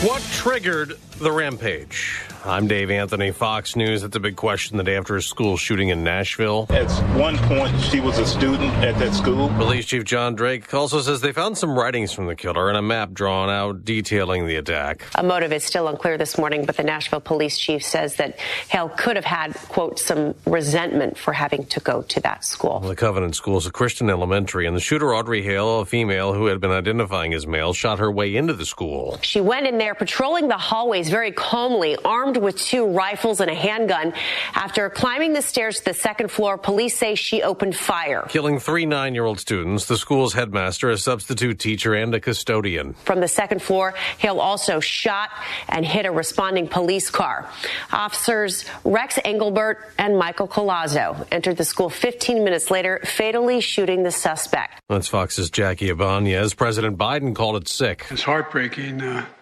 What triggered the rampage? I'm Dave Anthony, Fox News. That's a big question the day after a school shooting in Nashville. At one point, she was a student at that school. Police Chief John Drake also says they found some writings from the killer and a map drawn out detailing the attack. A motive is still unclear this morning, but the Nashville police chief says that Hale could have had, quote, some resentment for having to go to that school. The Covenant School is a Christian elementary, and the shooter, Audrey Hale, a female who had been identifying as male, shot her way into the school. She went in there patrolling the hallways very calmly, armed with 2 rifles and a handgun. After climbing the stairs to the second floor, police say she opened fire, killing 3 9-year-old students, the school's headmaster, a substitute teacher, and a custodian. From the second floor, Hale also shot and hit a responding police car. Officers Rex Engelbert and Michael Colazzo entered the school 15 minutes later, fatally shooting the suspect. That's Fox's Jackie Ibanez. President Biden called it sick. It's heartbreaking.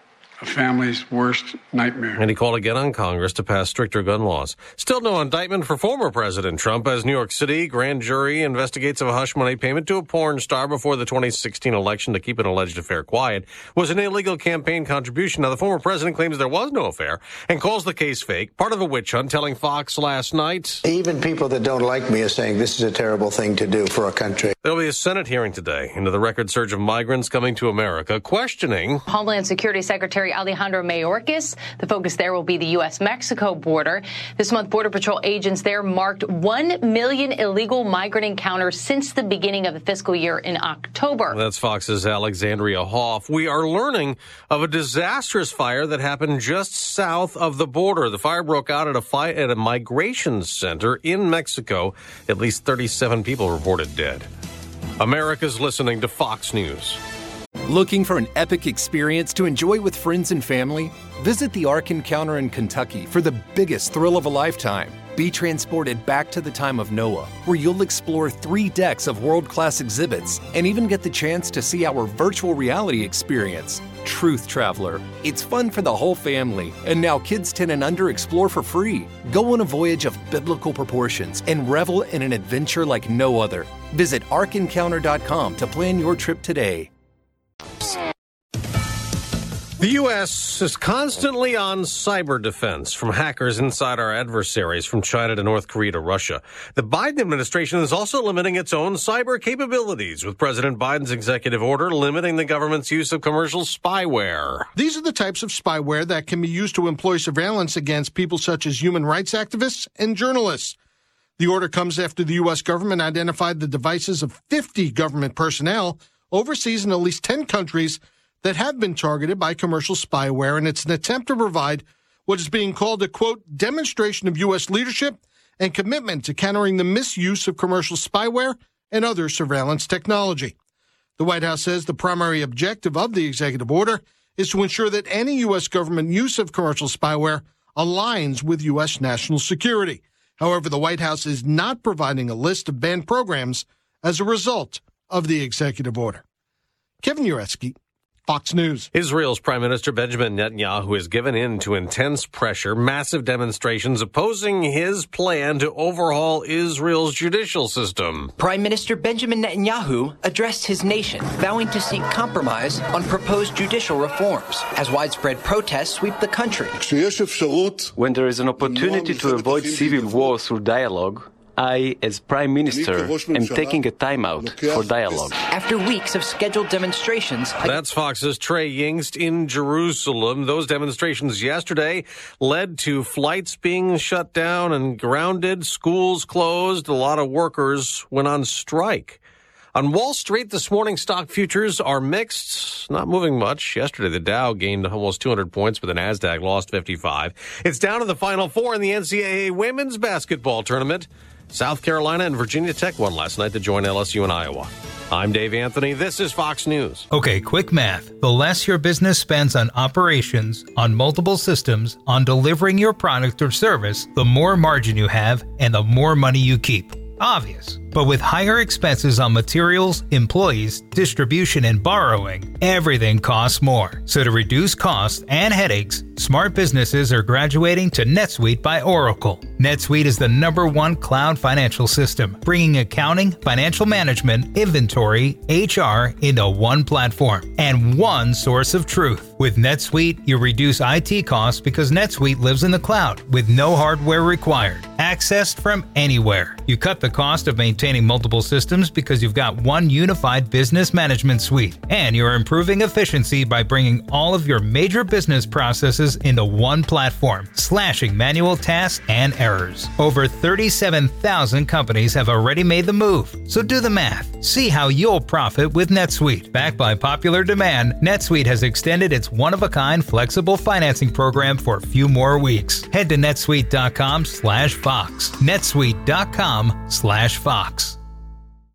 A family's worst nightmare. And he called again on Congress to pass stricter gun laws. Still no indictment for former President Trump as New York City grand jury investigates if a hush money payment to a porn star before the 2016 election to keep an alleged affair quiet was an illegal campaign contribution. Now, the former president claims there was no affair and calls the case fake, part of a witch hunt, telling Fox last night. Even people that don't like me are saying this is a terrible thing to do for a country. There'll be a Senate hearing today into the record surge of migrants coming to America, questioning Homeland Security Secretary Alejandro Mayorkas. The focus there will be the U.S.-Mexico border. This month, Border Patrol agents there marked 1 million illegal migrant encounters since the beginning of the fiscal year in October. That's Fox's Alexandria Hoff. We are learning of a disastrous fire that happened just south of the border. The fire broke out at a migration center in Mexico. At least 37 people reported dead. America's listening to Fox News. Looking for an epic experience to enjoy with friends and family? Visit the Ark Encounter in Kentucky for the biggest thrill of a lifetime. Be transported back to the time of Noah, where you'll explore 3 decks of world-class exhibits and even get the chance to see our virtual reality experience, Truth Traveler. It's fun for the whole family, and now kids 10 and under explore for free. Go on a voyage of biblical proportions and revel in an adventure like no other. Visit ArkEncounter.com to plan your trip today. The U.S. is constantly on cyber defense from hackers inside our adversaries, from China to North Korea to Russia. The Biden administration is also limiting its own cyber capabilities, with President Biden's executive order limiting the government's use of commercial spyware. These are the types of spyware that can be used to employ surveillance against people such as human rights activists and journalists. The order comes after the U.S. government identified the devices of 50 government personnel overseas in at least 10 countries that have been targeted by commercial spyware, and it's an attempt to provide what is being called a, quote, demonstration of U.S. leadership and commitment to countering the misuse of commercial spyware and other surveillance technology. The White House says the primary objective of the executive order is to ensure that any U.S. government use of commercial spyware aligns with U.S. national security. However, the White House is not providing a list of banned programs as a result of the executive order. Kevin Uretsky, Fox News. Israel's Prime Minister Benjamin Netanyahu has given in to intense pressure, massive demonstrations opposing his plan to overhaul Israel's judicial system. Prime Minister Benjamin Netanyahu addressed his nation, vowing to seek compromise on proposed judicial reforms as widespread protests sweep the country. When there is an opportunity to avoid civil war through dialogue, I, as Prime Minister, am taking a timeout for dialogue. After weeks of scheduled demonstrations... That's Fox's Trey Yingst in Jerusalem. Those demonstrations yesterday led to flights being shut down and grounded, schools closed. A lot of workers went on strike. On Wall Street this morning, stock futures are mixed, not moving much. Yesterday, the Dow gained almost 200 points, but the Nasdaq lost 55. It's down to the Final Four in the NCAA women's basketball tournament. South Carolina and Virginia Tech won last night to join LSU and Iowa. I'm Dave Anthony. This is Fox News. Okay, quick math. The less your business spends on operations, on multiple systems, on delivering your product or service, the more margin you have and the more money you keep. Obvious. But with higher expenses on materials, employees, distribution, and borrowing, everything costs more. So to reduce costs and headaches, smart businesses are graduating to NetSuite by Oracle. NetSuite is the #1 cloud financial system, bringing accounting, financial management, inventory, HR into one platform and one source of truth. With NetSuite, you reduce IT costs because NetSuite lives in the cloud with no hardware required, accessed from anywhere. You cut the cost of maintaining multiple systems because you've got one unified business management suite, and you're improving efficiency by bringing all of your major business processes into one platform, slashing manual tasks and errors. Over 37,000 companies have already made the move, so do the math. See how you'll profit with NetSuite. Backed by popular demand, NetSuite has extended its one-of-a-kind flexible financing program for a few more weeks. Head to netsuite.com/Fox. netsuite.com/Fox.